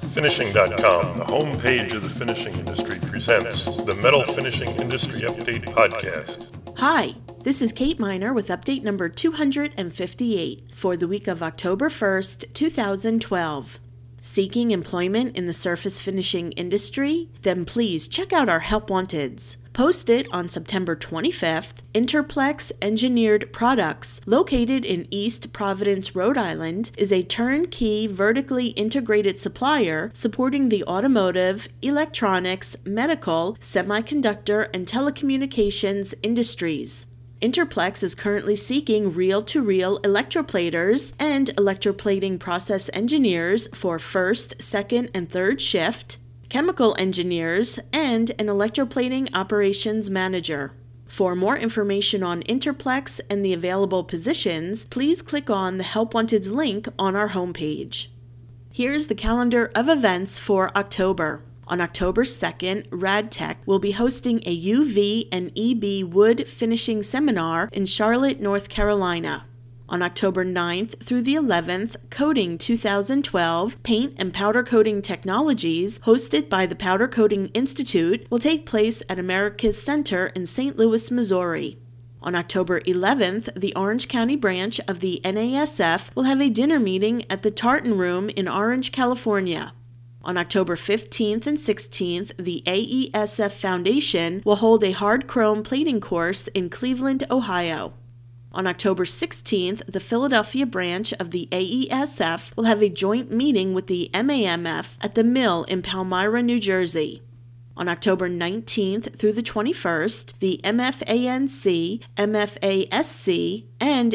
Finishing.com, the homepage of the finishing industry, presents the Metal Finishing Industry Update Podcast. Hi, this is Kate Miner with update number 258 for the week of October 1st, 2012. Seeking employment in the surface finishing industry? Then please check out our Help Wanteds. Posted on September 25th, Interplex Engineered Products, located in East Providence, Rhode Island, is a turnkey vertically integrated supplier supporting the automotive, electronics, medical, semiconductor, and telecommunications industries. Interplex is currently seeking reel-to-reel electroplaters and electroplating process engineers for first, second, and third shift, chemical engineers, and an electroplating operations manager. For more information on Interplex and the available positions, please click on the Help Wanteds link on our homepage. Here's the calendar of events for October. On October 2nd, RadTech will be hosting a UV and EB wood finishing seminar in Charlotte, North Carolina. On October 9th through the 11th, Coating 2012 Paint and Powder Coating Technologies, hosted by the Powder Coating Institute, will take place at America's Center in St. Louis, Missouri. On October 11th, the Orange County branch of the NASF will have a dinner meeting at the Tartan Room in Orange, California. On October 15th and 16th, the AESF Foundation will hold a hard chrome plating course in Cleveland, Ohio. On October 16th, the Philadelphia branch of the AESF will have a joint meeting with the MAMF at the mill in Palmyra, New Jersey. On October 19th through the 21st, the MFANC, MFASC, and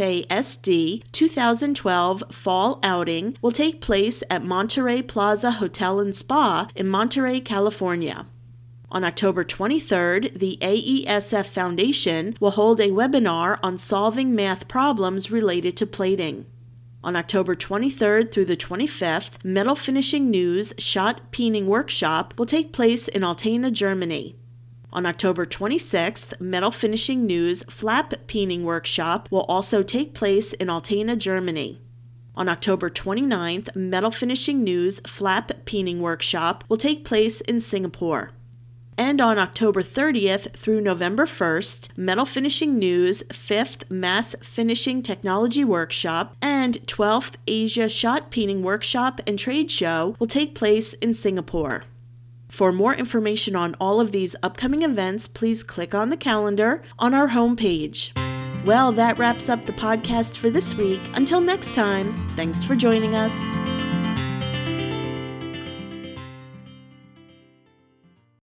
MFASD 2012 Fall Outing will take place at Monterey Plaza Hotel and Spa in Monterey, California. On October 23rd, the AESF Foundation will hold a webinar on solving math problems related to plating. On October 23rd through the 25th, Metal Finishing News Shot Peening Workshop will take place in Altena, Germany. On October 26th, Metal Finishing News Flap Peening Workshop will also take place in Altena, Germany. On October 29th, Metal Finishing News Flap Peening Workshop will take place in Singapore. And on October 30th through November 1st, Metal Finishing News 5th Mass Finishing Technology Workshop and 12th Asia Shot Peening Workshop and Trade Show will take place in Singapore. For more information on all of these upcoming events, please click on the calendar on our homepage. Well, that wraps up the podcast for this week. Until next time, thanks for joining us.